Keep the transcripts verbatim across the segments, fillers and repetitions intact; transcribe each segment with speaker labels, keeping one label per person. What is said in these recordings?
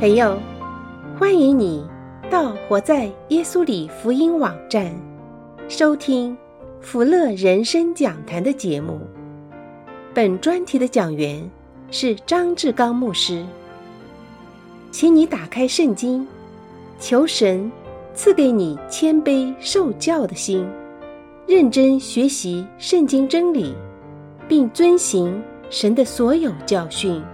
Speaker 1: 朋友，欢迎你到活在耶稣里福音网站收听福乐人生讲坛的节目。本专题的讲员是张志刚牧师。请你打开圣经，求神赐给你谦卑受教的心，认真学习圣经真理，并遵行神的所有教训。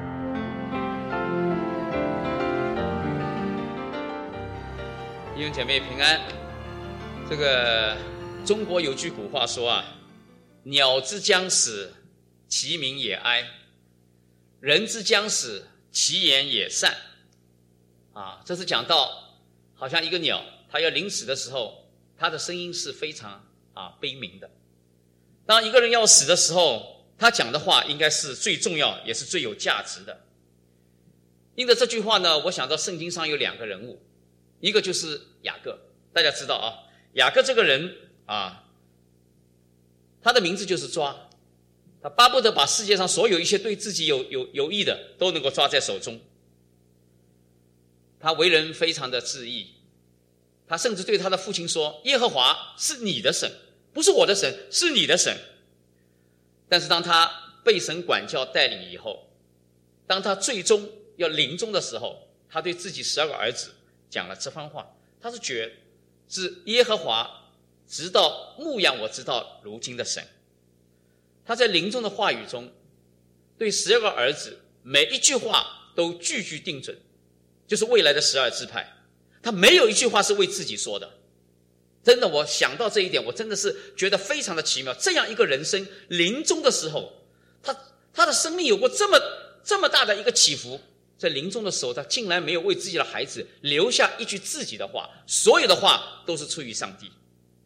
Speaker 2: 弟兄姐妹平安。这个中国有句古话说啊，鸟之将死，其鸣也哀；人之将死，其言也善。啊，这是讲到好像一个鸟，它要临死的时候，它的声音是非常啊悲鸣的。当一个人要死的时候，他讲的话应该是最重要也是最有价值的。因着这句话呢，我想到圣经上有两个人物，一个就是雅各。大家知道啊，雅各这个人啊，他的名字就是抓，他巴不得把世界上所有一些对自己有有有益的都能够抓在手中。他为人非常的自义，他甚至对他的父亲说，耶和华是你的神，不是我的神，是你的神。但是当他被神管教带领以后，当他最终要临终的时候，他对自己十二个儿子讲了这番话，他是觉是耶和华直到牧养我直到如今的神。他在临终的话语中对十二个儿子每一句话都句句定准，就是未来的十二支派，他没有一句话是为自己说的。真的，我想到这一点，我真的是觉得非常的奇妙。这样一个人生临终的时候，他他的生命有过这么这么大的一个起伏，在临终的时候，他竟然没有为自己的孩子留下一句自己的话，所有的话都是出于上帝。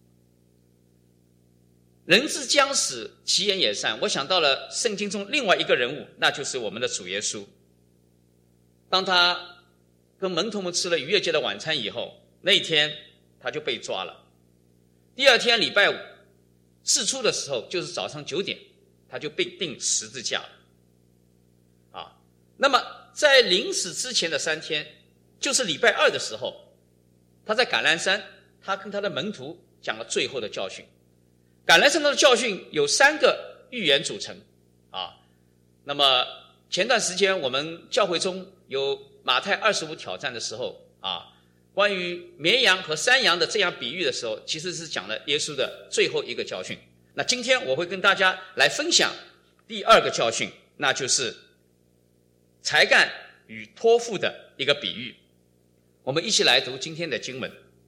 Speaker 2: 人之将死，其言也善。我想到了圣经中另外一个人物，那就是我们的主耶稣。当他跟门徒们吃了逾越节的晚餐以后，那一天他就被抓了。第二天礼拜五释出的时候，就是早上九点，他就被钉十字架了。啊，那么在临死之前的三天，就是礼拜二的时候，他在橄榄山，他跟他的门徒讲了最后的教训。橄榄山的教训有三个预言组成啊。那么前段时间我们教会中有马太二十五挑战的时候啊，关于绵羊和山羊的这样比喻的时候，其实是讲了耶稣的最后一个教训。那今天我会跟大家来分享第二个教训，那就是才干与托付的一个比喻。我们一起来读今天的经文，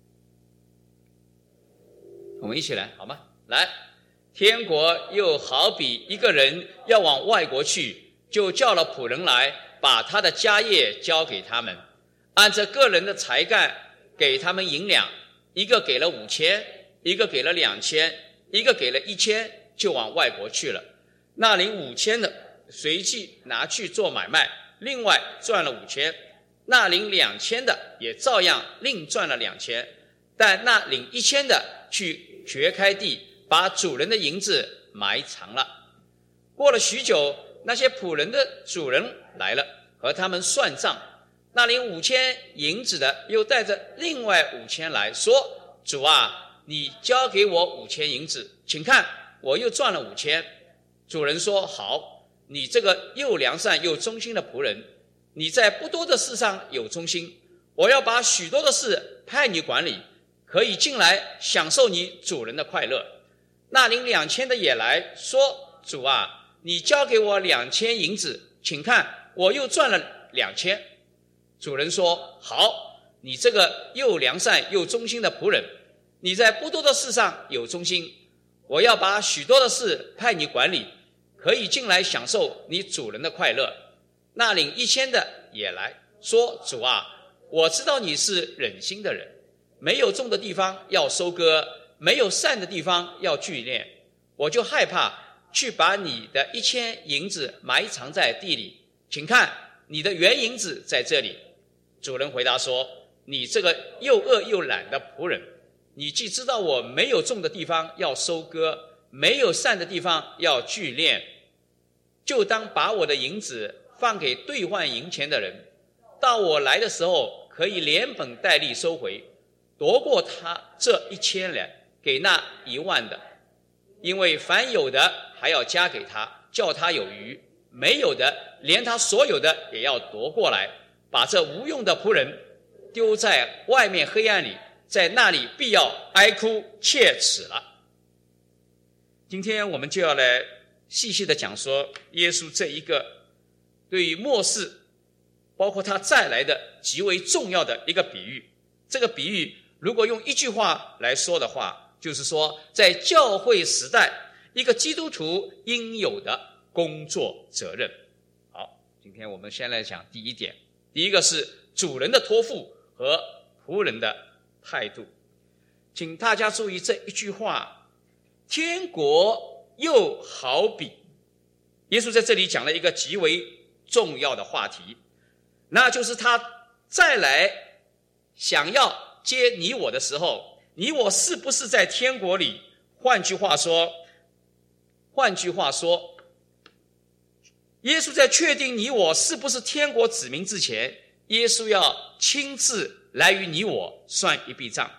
Speaker 2: 我们一起来好吗？来，天国又好比一个人要往外国去，就叫了仆人来，把他的家业交给他们，按着个人的才干给他们银两，一个给了五千，一个给了两千，一个给了一千，就往外国去了。那领五千的随即拿去做买卖，另外赚了五千；那领两千的也照样另赚了两千。但那领一千的去掘开地，把主人的银子埋藏了。过了许久，那些仆人的主人来了，和他们算账。那领五千银子的又带着另外五千来说，主啊，你交给我五千银子，请看我又赚了五千。主人说，好，你这个又良善又忠心的仆人，你在不多的事上有忠心，我要把许多的事派你管理，可以进来享受你主人的快乐。那领两千的也来说，主啊，你交给我两千银子，请看我又赚了两千。主人说，好，你这个又良善又忠心的仆人，你在不多的事上有忠心，我要把许多的事派你管理，可以进来享受你主人的快乐。那领一千的也来说，主啊，我知道你是忍心的人，没有种的地方要收割，没有善的地方要聚敛，我就害怕，去把你的一千银子埋藏在地里，请看你的原银子在这里。主人回答说，你这个又恶又懒的仆人，你既知道我没有种的地方要收割，没有善的地方要聚敛，就当把我的银子放给兑换银钱的人， 到我来的时候，可以连本带利收回，夺过他这一千人，给那一万的。因为凡有的还要加给他，叫他有余；没有的，连他所有的也要夺过来，把这无用的仆人丢在外面黑暗里，在那里必要哀哭切齿了。今天我们就要来细细的讲说耶稣这一个对于末世包括他再来的极为重要的一个比喻。这个比喻如果用一句话来说的话，就是说在教会时代一个基督徒应有的工作责任。好，今天我们先来讲第一点，第一个是主人的托付和仆人的态度。请大家注意这一句话，天国又好比，耶稣在这里讲了一个极为重要的话题，那就是他再来想要接你我的时候，你我是不是在天国里？换句话说，换句话说，耶稣在确定你我是不是天国子民之前，耶稣要亲自来与你我算一笔账。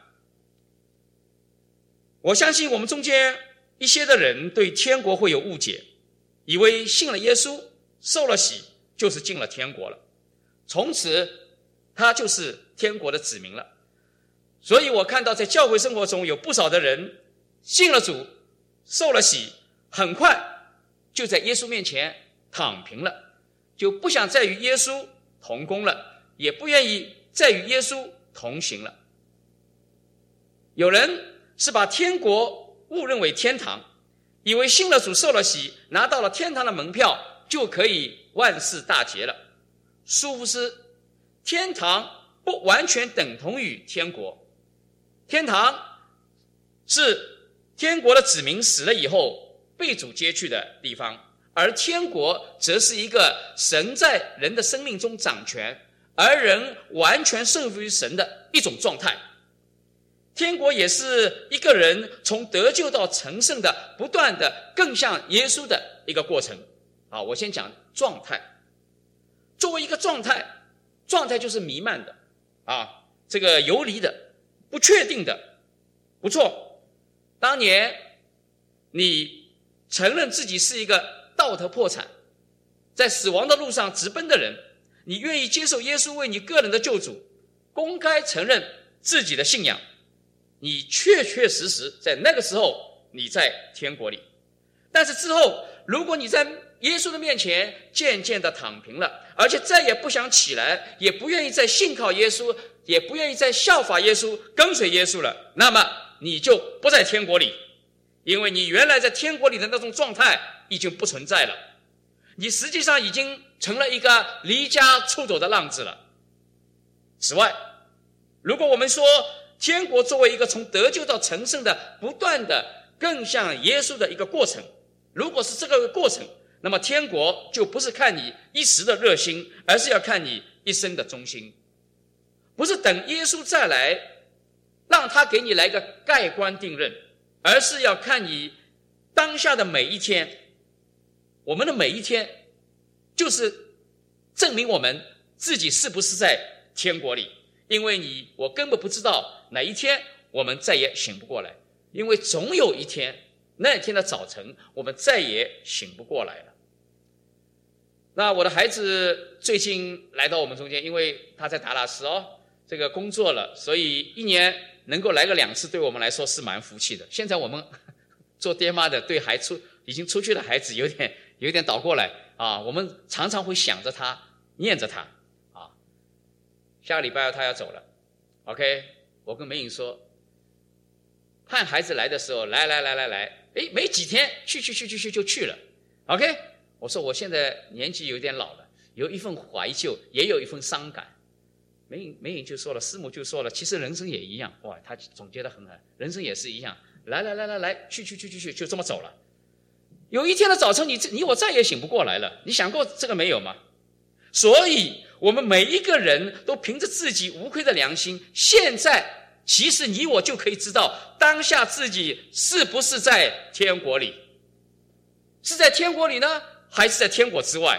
Speaker 2: 我相信我们中间一些的人对天国会有误解，以为信了耶稣受了洗就是进了天国了，从此他就是天国的子民了。所以我看到在教会生活中有不少的人信了主受了洗，很快就在耶稣面前躺平了，就不想再与耶稣同工了，也不愿意再与耶稣同行了。有人是把天国误认为天堂，以为信了主受了洗拿到了天堂的门票就可以万事大吉了。殊不知天堂不完全等同于天国，天堂是天国的子民死了以后被主接去的地方，而天国则是一个神在人的生命中掌权，而人完全顺服于神的一种状态。天国也是一个人从得救到成圣的不断的更像耶稣的一个过程。好，我先讲状态。作为一个状态，状态就是弥漫的啊，这个游离的，不确定的。不错，当年你承认自己是一个道德破产，在死亡的路上直奔的人，你愿意接受耶稣为你个人的救主，公开承认自己的信仰，你确确实实在那个时候你在天国里。但是之后如果你在耶稣的面前渐渐的躺平了，而且再也不想起来，也不愿意再信靠耶稣，也不愿意再效法耶稣跟随耶稣了，那么你就不在天国里，因为你原来在天国里的那种状态已经不存在了，你实际上已经成了一个离家出走的浪子了。此外，如果我们说天国作为一个从得救到成圣的不断的更像耶稣的一个过程，如果是这个过程，那么天国就不是看你一时的热心，而是要看你一生的忠心。不是等耶稣再来让他给你来个盖棺定论，而是要看你当下的每一天。我们的每一天就是证明我们自己是不是在天国里，因为你我根本不知道哪一天我们再也醒不过来，因为总有一天，那天的早晨我们再也醒不过来了。那我的孩子最近来到我们中间，因为他在达拉斯哦，这个工作了，所以一年能够来个两次，对我们来说是蛮福气的。现在我们做爹妈的对孩出已经出去的孩子有点有点倒过来啊，我们常常会想着他，念着他啊。下个礼拜他要走了 ，OK， 我跟梅颖说，盼孩子来的时候，来来来来来，诶，没几天，去去去去去就去了 ，OK。我说我现在年纪有点老了，有一份怀旧，也有一份伤感。梅颖梅颖就说了，师母就说了，其实人生也一样。哇，他总结得很好，人生也是一样。来来来来来，去去去去去，就这么走了。有一天的早晨，你你我再也醒不过来了。你想过这个没有吗？所以我们每一个人都凭着自己无愧的良心，现在其实你我就可以知道当下自己是不是在天国里，是在天国里呢，还是在天国之外？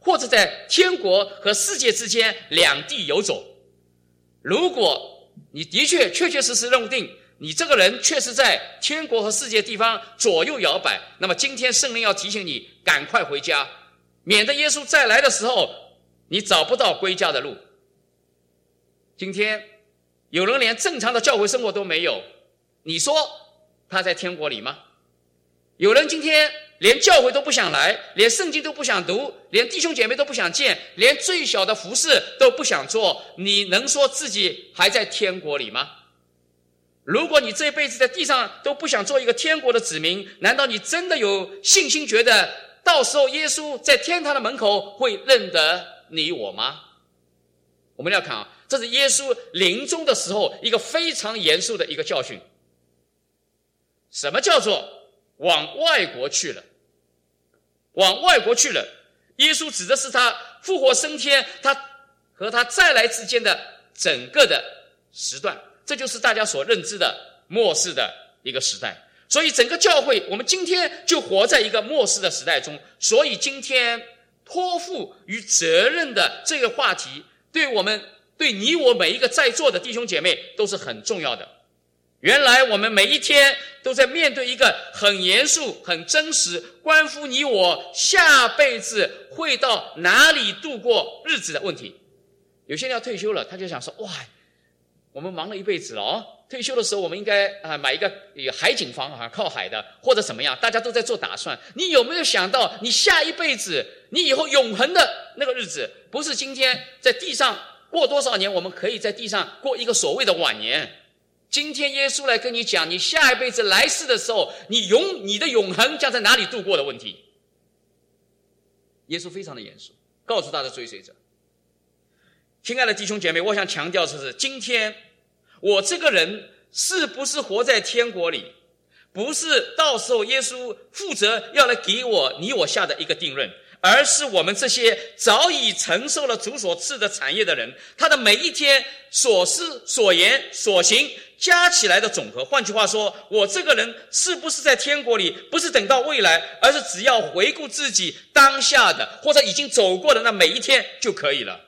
Speaker 2: 或者在天国和世界之间两地游走。如果你的确确确实实认定你这个人确实在天国和世界地方左右摇摆，那么今天圣灵要提醒你赶快回家，免得耶稣再来的时候你找不到归家的路。今天有人连正常的教会生活都没有，你说他在天国里吗？有人今天连教会都不想来，连圣经都不想读，连弟兄姐妹都不想见，连最小的服事都不想做，你能说自己还在天国里吗？如果你这辈子在地上都不想做一个天国的子民，难道你真的有信心觉得到时候耶稣在天堂的门口会认得你我吗？我们要看啊，这是耶稣临终的时候一个非常严肃的一个教训。什么叫做往外国去了？往外国去了，耶稣指的是他复活升天，他和他再来之间的整个的时段，这就是大家所认知的末世的一个时代。所以整个教会，我们今天就活在一个末世的时代中。所以今天托付与责任的这个话题，对我们对你我每一个在座的弟兄姐妹都是很重要的。原来我们每一天都在面对一个很严肃、很真实，关乎你我下辈子会到哪里度过日子的问题。有些人要退休了，他就想说，哇，我们忙了一辈子了哦，退休的时候我们应该啊买一个海景房啊，靠海的，或者怎么样，大家都在做打算。你有没有想到你下一辈子，你以后永恒的那个日子，不是今天在地上过多少年，我们可以在地上过一个所谓的晚年。今天耶稣来跟你讲，你下一辈子来世的时候，你永你的永恒将在哪里度过的问题。耶稣非常的严肃，告诉他的追随者。亲爱的弟兄姐妹，我想强调的是，今天我这个人是不是活在天国里，不是到时候耶稣负责要来给我你我下的一个定论，而是我们这些早已承受了主所赐的产业的人，他的每一天所思所言所行加起来的总和。换句话说，我这个人是不是在天国里，不是等到未来，而是只要回顾自己当下的或者已经走过的那每一天就可以了。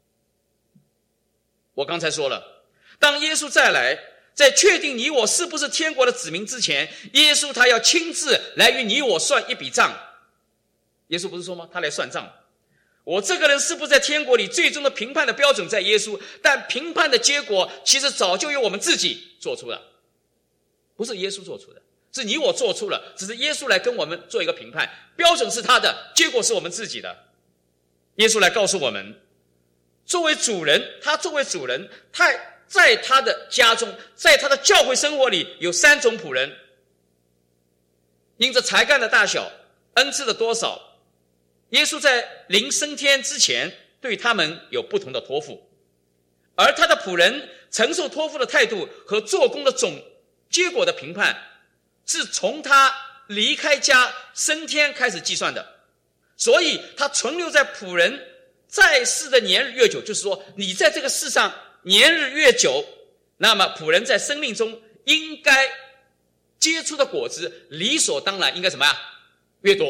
Speaker 2: 我刚才说了，当耶稣再来，在确定你我是不是天国的子民之前，耶稣他要亲自来与你我算一笔账。耶稣不是说吗？他来算账。我这个人是不是在天国里，最终的评判的标准在耶稣，但评判的结果其实早就由我们自己做出了，不是耶稣做出的，是你我做出了，只是耶稣来跟我们做一个评判，标准是他的，结果是我们自己的。耶稣来告诉我们，作为主人，他作为主人，他在他的家中，在他的教会生活里有三种仆人，因着才干的大小，恩赐的多少，耶稣在临升天之前对他们有不同的托付，而他的仆人承受托付的态度和做工的总结果的评判，是从他离开家升天开始计算的。所以他存留在仆人在世的年日越久，就是说你在这个世上年日越久，那么仆人在生命中应该结出的果子理所当然应该什么呀？越多。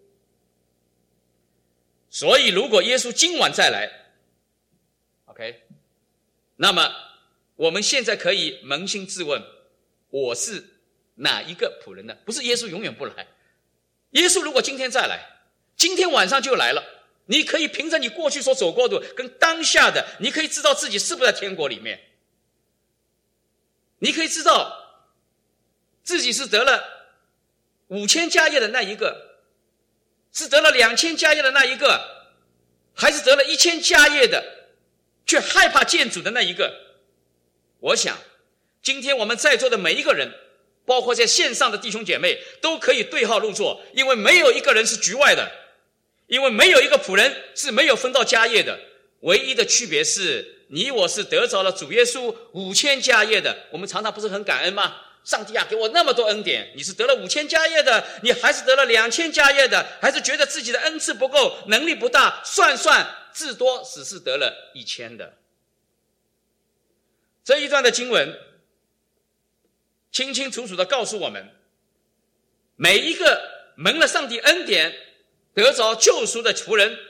Speaker 2: 所以如果耶稣今晚再来 OK， 那么我们现在可以扪心自问，我是哪一个仆人呢？不是耶稣永远不来，耶稣如果今天再来，今天晚上就来了，你可以凭着你过去所走过的跟当下的，你可以知道自己是不是在天国里面，你可以知道自己是得了五千家业的那一个，是得了两千家业的那一个，还是得了一千家业的却害怕见主的那一个。我想今天我们在座的每一个人，包括在线上的弟兄姐妹，都可以对号入座，因为没有一个人是局外的，因为没有一个仆人是没有分到家业的，唯一的区别是你我是得着了主耶稣五千家业的。我们常常不是很感恩吗？上帝啊，给我那么多恩典，你是得了五千家业的，你还是得了两千家业的，还是觉得自己的恩赐不够，能力不大，算算至多只是得了一千的。这一段的经文清清楚楚地告诉我们，每一个蒙了上帝恩典得着救赎的仆人，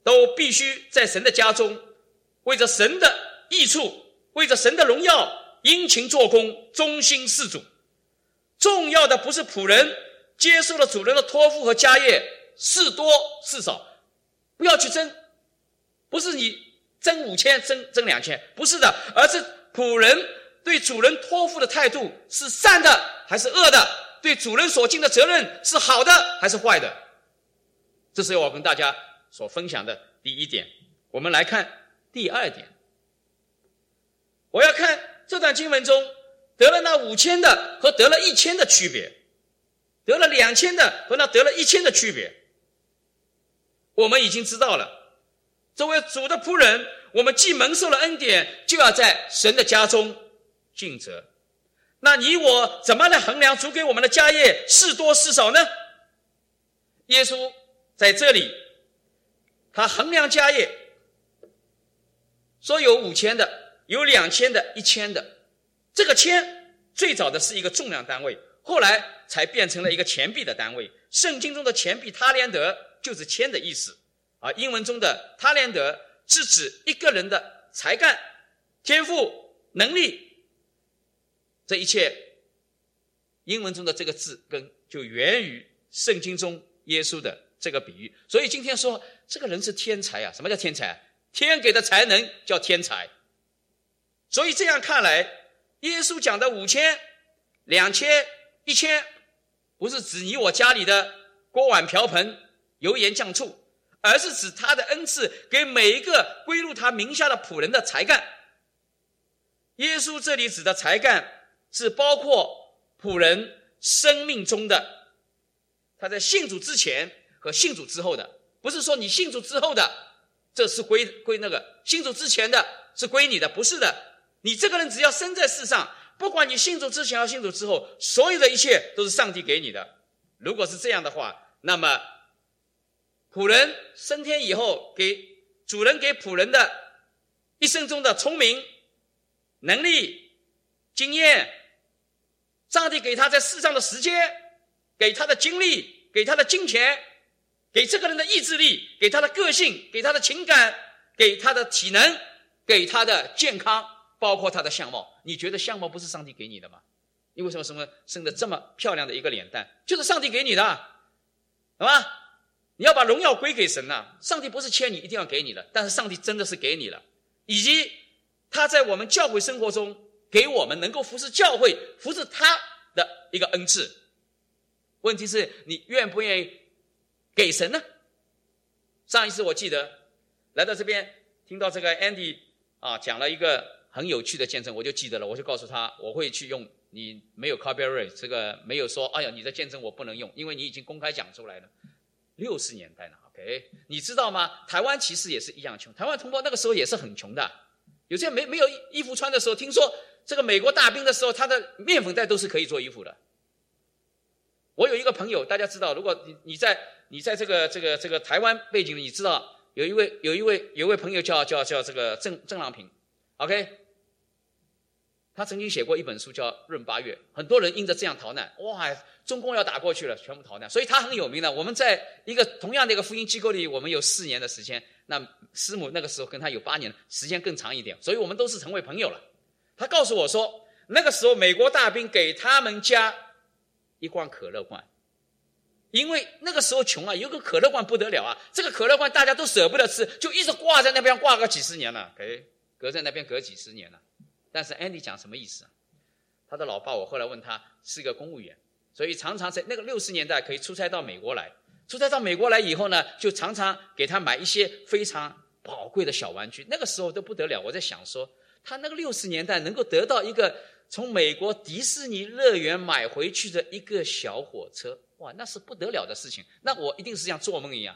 Speaker 2: 都必须在神的家中，为着神的益处，为着神的荣耀，殷勤做工，忠心事主。重要的不是仆人接受了主人的托付和家业，是多是少，不要去争，不是你争五千，争争两千，不是的，而是仆人对主人托付的态度是善的还是恶的，对主人所尽的责任是好的还是坏的。这是我跟大家所分享的第一点。我们来看第二点，我要看这段经文中得了那五千的和得了一千的区别，得了两千的和那得了一千的区别。我们已经知道了，作为主的仆人，我们既蒙受了恩典，就要在神的家中尽责。那你我怎么来衡量主给我们的家业是多是少呢？耶稣在这里他衡量家业，说有五千的，有两千的，一千的。这个千最早的是一个重量单位，后来才变成了一个钱币的单位。圣经中的钱币他连德就是千的意思啊，英文中的他连德是指一个人的才干、天赋、能力，这一切英文中的这个字根就源于圣经中耶稣的这个比喻。所以今天说这个人是天才啊，什么叫天才啊？天给的才能叫天才。所以这样看来，耶稣讲的五千、两千、一千，不是指你我家里的锅碗瓢盆、油盐酱醋，而是指他的恩赐给每一个归入他名下的仆人的才干。耶稣这里指的才干是包括仆人生命中的，他在信主之前和信主之后的，不是说你信主之后的这是归归那个，信主之前的是归你的，不是的。你这个人只要生在世上，不管你信主之前和信主之后，所有的一切都是上帝给你的。如果是这样的话，那么仆人升天以后，给主人给仆人的一生中的聪明、能力、经验，上帝给他在世上的时间，给他的精力，给他的金钱，给这个人的意志力，给他的个性，给他的情感，给他的体能，给他的健康，包括他的相貌。你觉得相貌不是上帝给你的吗？你为什么什么生得这么漂亮的一个脸蛋，就是上帝给你的，好吗？你要把荣耀归给神啊！上帝不是欠你一定要给你的，但是上帝真的是给你了，以及他在我们教会生活中给我们能够服侍教会、服侍他的一个恩赐。问题是你愿不愿意给神呢？上一次我记得来到这边听到这个 Andy 啊讲了一个很有趣的见证，我就记得了，我就告诉他我会去用。你没有 copyright， 这个没有说哎呀你的见证我不能用，因为你已经公开讲出来了。六十年代了 OK， 你知道吗？台湾其实也是一样穷，台湾同胞那个时候也是很穷的，有些没没有衣服穿的时候，听说这个美国大兵的时候，他的面粉袋都是可以做衣服的。我有一个朋友，大家知道，如果你你在你在这个这个这个台湾背景，你知道有一位有一位有一位朋友叫叫叫这个郑郑郎平 ，OK， 他曾经写过一本书叫《闰八月》，很多人因着这样逃难，哇，中共要打过去了，全部逃难，所以他很有名的。我们在一个同样的一个福音机构里，我们有四年的时间，那师母那个时候跟他有八年，时间更长一点，所以我们都是成为朋友了。他告诉我说，那个时候美国大兵给他们家一罐可乐罐，因为那个时候穷啊，有个可乐罐不得了啊，这个可乐罐大家都舍不得吃，就一直挂在那边，挂个几十年了，给隔在那边隔几十年了。但是 Andy 讲什么意思啊？他的老爸我后来问他是个公务员，所以常常在那个六十年代可以出差到美国来，出差到美国来以后呢，就常常给他买一些非常宝贵的小玩具，那个时候都不得了。我在想说，他那个六十年代能够得到一个从美国迪士尼乐园买回去的一个小火车，哇，那是不得了的事情，那我一定是像做梦一样。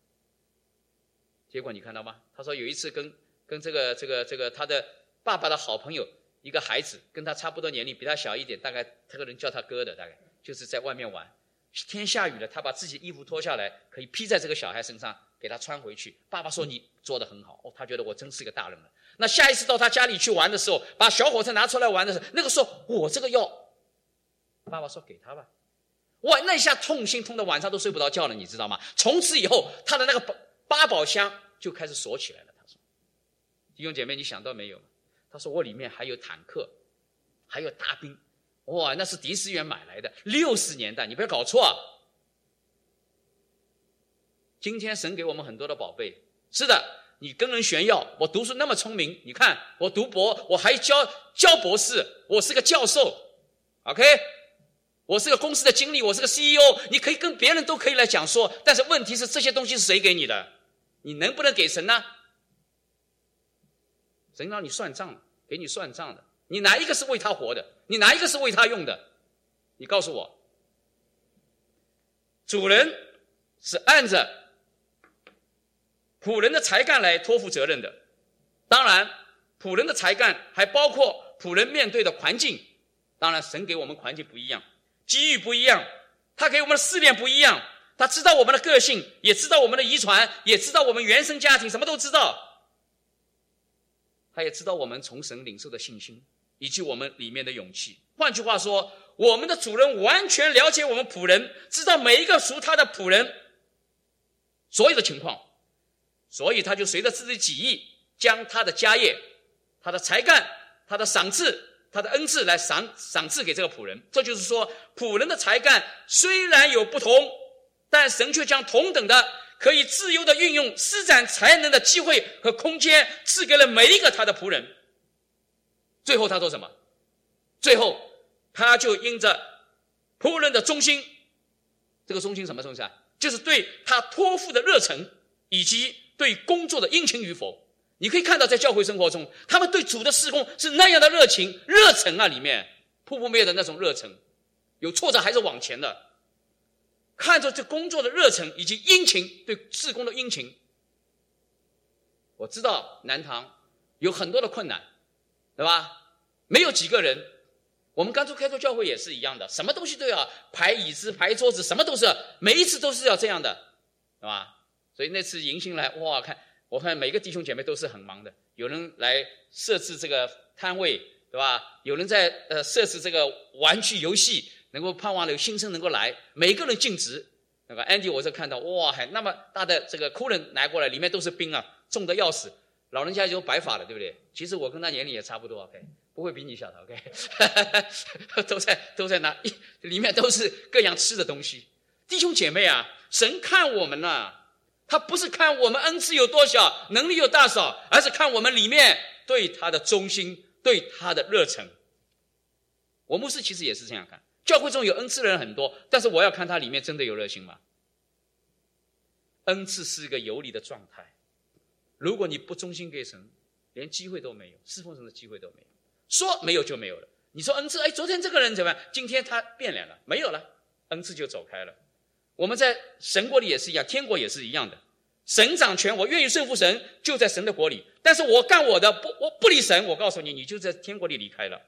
Speaker 2: 结果你看到吗？他说有一次跟跟这个这个这个他的爸爸的好朋友一个孩子，跟他差不多年龄，比他小一点，大概这个人叫他哥的，大概就是在外面玩，天下雨了，他把自己衣服脱下来可以披在这个小孩身上给他穿回去。爸爸说你做得很好，哦，他觉得我真是个大人了。那下一次到他家里去玩的时候，把小火车拿出来玩的时候，那个时候我这个要，爸爸说给他吧。哇，那一下痛心痛的晚上都睡不着觉了，你知道吗？从此以后他的那个八宝箱就开始锁起来了。他说：“弟兄姐妹，你想到没有？他说我里面还有坦克，还有大兵，哇，那是迪士园买来的，六十年代，你不要搞错啊！今天神给我们很多的宝贝，是的，你跟人炫耀，我读书那么聪明，你看我读博，我还教教博士，我是个教授 ，OK， 我是个公司的经理，我是个 C E O， 你可以跟别人都可以来讲说，但是问题是这些东西是谁给你的？你能不能给神呢？神让你算账，给你算账的，你哪一个是为他活的？你哪一个是为他用的？你告诉我。主人是按着仆人的才干来托付责任的，当然仆人的才干还包括仆人面对的环境，当然神给我们环境不一样，机遇不一样，他给我们的试炼不一样，他知道我们的个性，也知道我们的遗传，也知道我们原生家庭，什么都知道，他也知道我们从神领受的信心以及我们里面的勇气。换句话说，我们的主人完全了解我们仆人，知道每一个属他的仆人所有的情况，所以他就随着自己己意，将他的家业、他的才干、他的赏赐、他的恩赐来赏赏赐给这个仆人。这就是说，仆人的才干虽然有不同，但神却将同等的可以自由的运用施展才能的机会和空间赐给了每一个他的仆人。最后他做什么？最后他就因着仆人的忠心，这个忠心什么东西啊？就是对他托付的热忱以及对工作的殷勤与否。你可以看到在教会生活中，他们对主的事工是那样的热情热忱啊，里面扑不灭的那种热忱，有挫折还是往前的。看着这工作的热忱以及殷勤，对事工的殷勤。我知道南堂有很多的困难，对吧？没有几个人，我们刚出开拓教会也是一样的，什么东西都要排椅子排桌子，什么都是要，每一次都是要这样的，对吧？所以那次迎新来，哇，看我看每个弟兄姐妹都是很忙的，有人来设置这个摊位，对吧？有人在呃设置这个玩具游戏，能够盼望有新生能够来，每个人尽职。那个 Andy 我这看到，哇，还那么大的这个库人拿过来，里面都是冰啊，重的要死，老人家就白发了，对不对？其实我跟他年龄也差不多 ，OK， 不会比你小的 ，OK， 都在都在拿，里面都是各样吃的东西。弟兄姐妹啊，神看我们啊，他不是看我们恩赐有多少，能力有大少，而是看我们里面对他的忠心，对他的热忱。我牧师其实也是这样看，教会中有恩赐的人很多，但是我要看他里面真的有热心吗？恩赐是一个游离的状态，如果你不忠心给神，连机会都没有，侍奉神的机会都没有，说没有就没有了。你说恩赐，哎，昨天这个人怎么样？今天他变脸了，没有了，恩赐就走开了。我们在神国里也是一样，天国也是一样的。神掌权，我愿意顺服神，就在神的国里。但是我干我的，不，我不理神，我告诉你，你就在天国里离开了。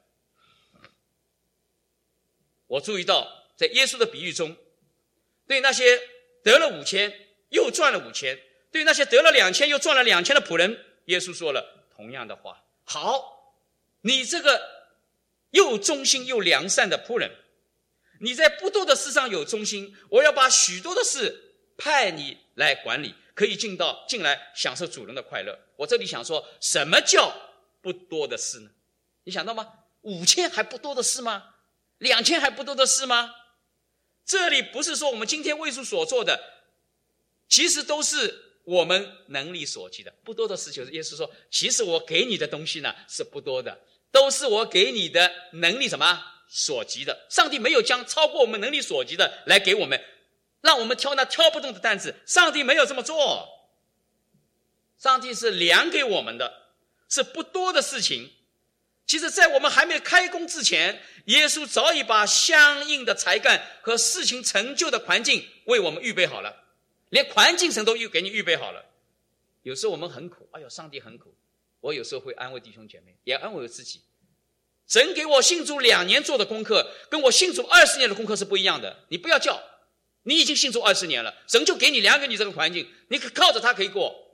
Speaker 2: 我注意到，在耶稣的比喻中，对那些得了五千又赚了五千，对那些得了两千又赚了两千的仆人，耶稣说了同样的话：好，你这个又忠心又良善的仆人，你在不多的事上有忠心，我要把许多的事派你来管理，可以进到进来享受主人的快乐。我这里想说，什么叫不多的事呢？你想到吗？五千还不多的事吗？两千还不多的事吗？这里不是说我们今天为主所做的，其实都是我们能力所及的。不多的事就是耶稣说，其实我给你的东西呢是不多的，都是我给你的能力什么所及的。上帝没有将超过我们能力所及的来给我们，让我们挑那挑不动的担子，上帝没有这么做。上帝是量给我们的，是不多的事情。其实在我们还没有开工之前，耶稣早已把相应的才干和事情成就的环境为我们预备好了，连环境神都给你预备好了。有时候我们很苦，哎呦，上帝很苦，我有时候会安慰弟兄姐妹，也安慰我自己。神给我信主两年做的功课，跟我信主二十年的功课是不一样的。你不要叫，你已经信主二十年了，神就给你量给你这个环境，你可靠着它可以过。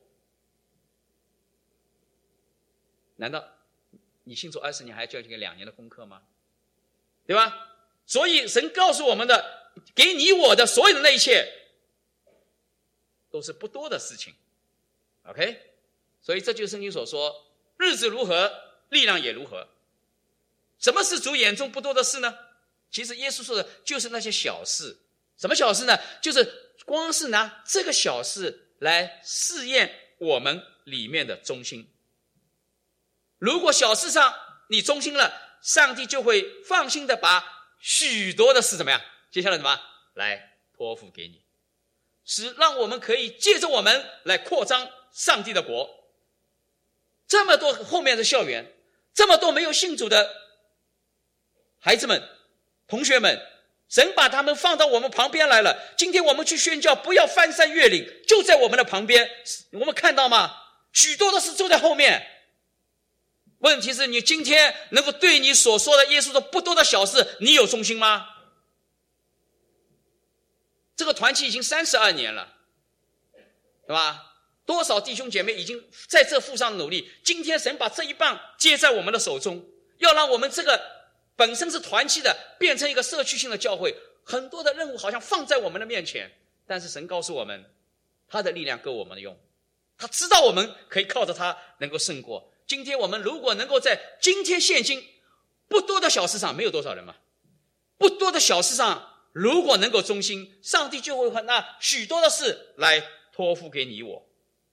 Speaker 2: 难道你信主二十年还要交这个两年的功课吗？对吧？所以神告诉我们的，给你我的所有的那一切，都是不多的事情。 OK， 所以这就是圣经所说，日子如何，力量也如何。什么是主眼中不多的事呢？其实耶稣说的就是那些小事。什么小事呢？就是光是拿这个小事来试验我们里面的忠心。如果小事上你忠心了，上帝就会放心的把许多的事怎么样？接下来什么？来托付给你，使让我们可以借着我们来扩张上帝的国。这么多后面的校园，这么多没有信主的孩子们、同学们，神把他们放到我们旁边来了。今天我们去宣教，不要翻山越岭，就在我们的旁边。我们看到吗？许多的事就在后面。问题是你今天能够对你所说的耶稣的不多的小事，你有忠心吗？这个团契已经三十二年了，对吧？多少弟兄姐妹已经在这付上努力。今天神把这一棒接在我们的手中，要让我们这个本身是团契的变成一个社区性的教会。很多的任务好像放在我们的面前，但是神告诉我们，他的力量够我们用，他知道我们可以靠着他能够胜过。今天我们如果能够在今天现今不多的小事上，没有多少人嘛，不多的小事上如果能够忠心，上帝就会拿许多的事来托付给你我。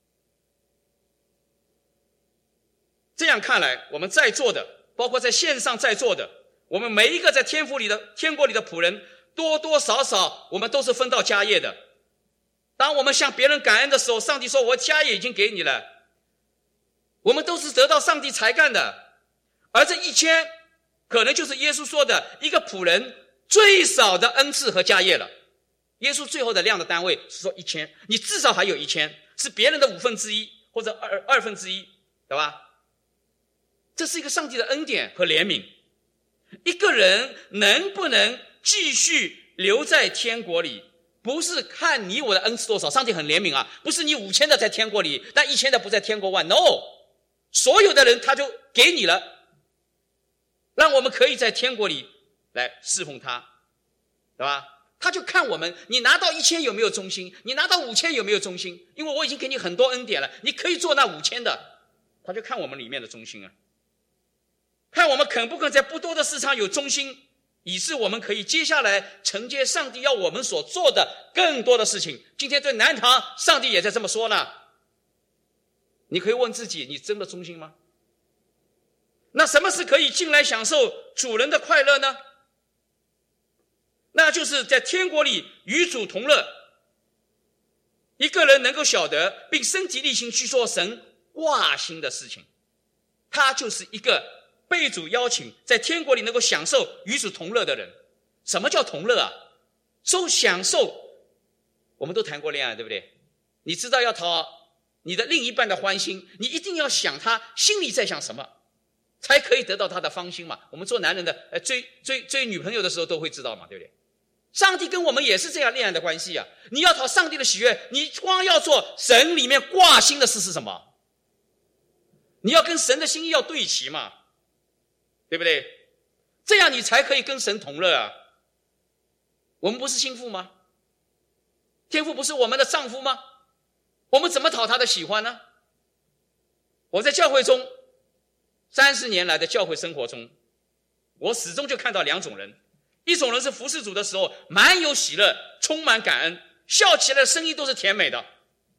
Speaker 2: 这样看来，我们在座的，包括在线上在座的，我们每一个在天父里的天国里的仆人，多多少少我们都是分到家业的。当我们向别人感恩的时候，上帝说我家业已经给你了，我们都是得到上帝才干的。而这一千可能就是耶稣说的一个仆人最少的恩赐和家业了。耶稣最后的量的单位是说一千，你至少还有一千，是别人的五分之一或者二二分之一，对吧？这是一个上帝的恩典和怜悯。一个人能不能继续留在天国里，不是看你我的恩赐多少，上帝很怜悯啊，不是你五千的在天国里，但一千的不在天国外 ，no， 所有的人他就给你了，让我们可以在天国里来侍奉他，对吧？他就看我们，你拿到一千有没有忠心，你拿到五千有没有忠心，因为我已经给你很多恩典了，你可以做那五千的，他就看我们里面的忠心啊，看我们肯不肯在不多的事上有忠心，以致我们可以接下来承接上帝要我们所做的更多的事情。今天对南堂，上帝也在这么说呢。你可以问自己，你真的忠心吗？那什么是可以进来享受主人的快乐呢？那就是在天国里与主同乐。一个人能够晓得并身体力行去做神挂心的事情，他就是一个被主邀请在天国里能够享受与主同乐的人。什么叫同乐啊？受享受，我们都谈过恋爱，对不对？你知道要讨你的另一半的欢心，你一定要想他心里在想什么，才可以得到他的芳心嘛。我们做男人的，呃，追追追女朋友的时候都会知道嘛，对不对？上帝跟我们也是这样恋爱的关系啊。你要讨上帝的喜悦，你光要做神里面挂心的事是什么？你要跟神的心意要对齐嘛，对不对？这样你才可以跟神同乐啊。我们不是心腹吗？天父不是我们的丈夫吗？我们怎么讨他的喜欢呢？我在教会中三十年来的教会生活中，我始终就看到两种人。一种人是服侍主的时候满有喜乐，充满感恩，笑起来的声音都是甜美的。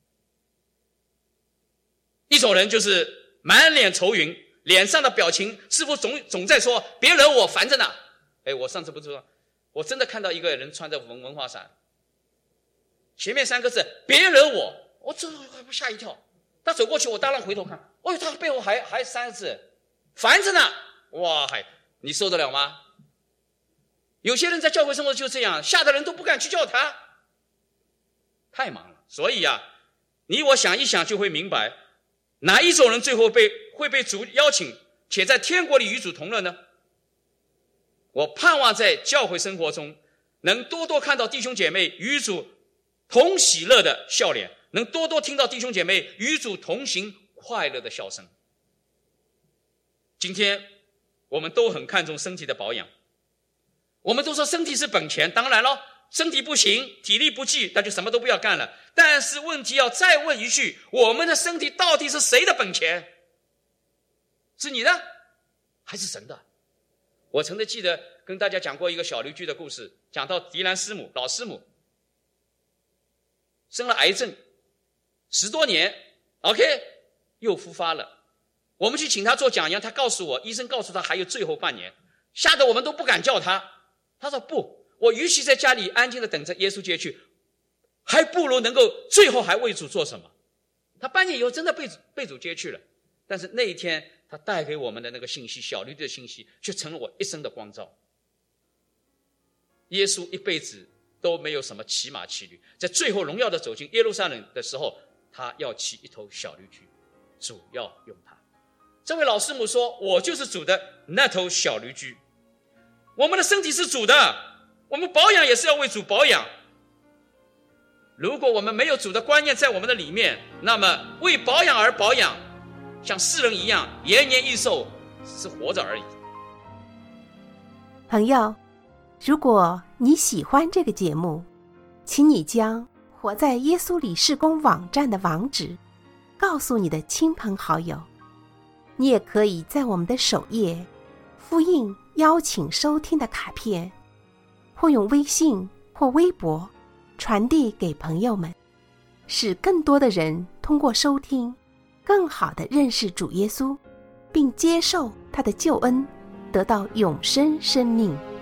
Speaker 2: 一种人就是满脸愁云，脸上的表情似乎总总在说别惹我，烦着呢。哎，我上次不是说我真的看到一个人穿着文文化衫，前面三个字别惹我，我这吓一跳。他走过去，我当然回头看，哦，他背后还还三个字烦着呢。哇，嗨，你受得了吗？有些人在教会生活就这样，吓得人都不敢去叫他，太忙了。所以啊，你我想一想就会明白，哪一种人最后被会被主邀请，且在天国里与主同乐呢？我盼望在教会生活中能多多看到弟兄姐妹与主同喜乐的笑脸，能多多听到弟兄姐妹与主同行快乐的笑声。今天我们都很看重身体的保养，我们都说身体是本钱，当然了， 身体不行，体力不济，那就什么都不要干了。但是问题要再问一句，我们的身体到底是谁的本钱？是你的还是神的？我曾经记得跟大家讲过一个小驴驹的故事，讲到迪兰师母，老师母生了癌症十多年 OK 又复发了，我们去请他做讲员，他告诉我，医生告诉他还有最后半年，吓得我们都不敢叫他。他说不，我与其在家里安静的等着耶稣接去，还不如能够最后还为主做什么。他半年以后真的被主被主接去了，但是那一天他带给我们的那个信息，小驴的信息，却成了我一生的光照。耶稣一辈子都没有什么骑马骑驴，在最后荣耀的走进耶路撒冷的时候，他要骑一头小驴驹，主要用他。这位老师母说，我就是主的那头小驴驹。我们的身体是主的，我们保养也是要为主保养。如果我们没有主的观念在我们的里面，那么为保养而保养，像世人一样延年益寿，是活着而已。
Speaker 1: 朋友，如果你喜欢这个节目，请你将活在耶稣里事工网站的网址告诉你的亲朋好友。你也可以在我们的首页复印邀请收听的卡片，或用微信或微博传递给朋友们，使更多的人通过收听更好地认识主耶稣，并接受他的救恩，得到永生生命。